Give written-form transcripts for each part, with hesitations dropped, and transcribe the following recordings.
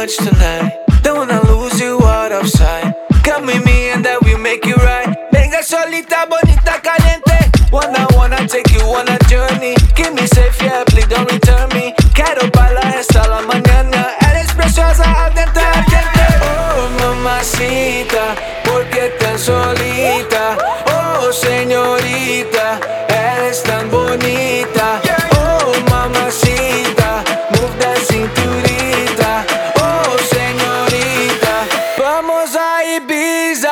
much tonight. Don't wanna lose you out of sight. Come with me and that will make you right. Venga solita, bonita, caliente. Wanna take you on a journey. Keep me safe, yeah, please don't return me. Quiero bailar hasta la mañana. Eres preciosa, ardente, ardiente. Oh, mamacita, ¿por qué tan solita? Oh, señorita, eres tan bonita. Oh, mamacita, move that cinturita. Oh, señorita, vamos a Ibiza.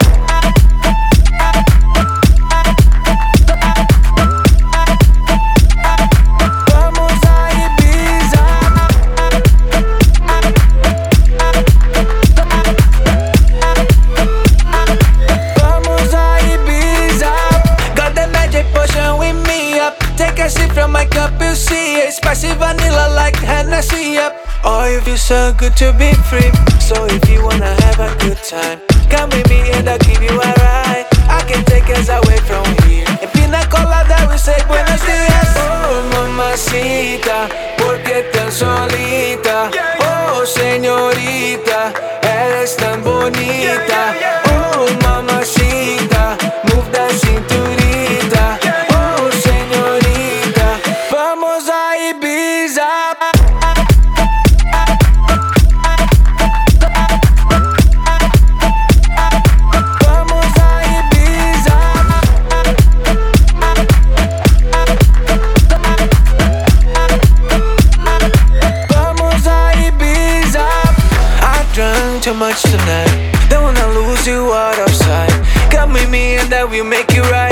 Take a sip from my cup, you see it. Spicy vanilla like Hennessy, yep. Oh, you feel so good to be free. So if you wanna have a good time, come with me and I'll give you a ride. I can take us away from here. En pina colada we say buenos días. Oh, mamacita, ¿por qué tan solita? Oh, señorita, eres tan bonita. Oh, mamacita, move that cinturita. Vamos a Ibiza. Vamos a Ibiza. Vamos a Ibiza. I drank too much tonight. Don't wanna lose you out of sight. Come with me and that will make you right.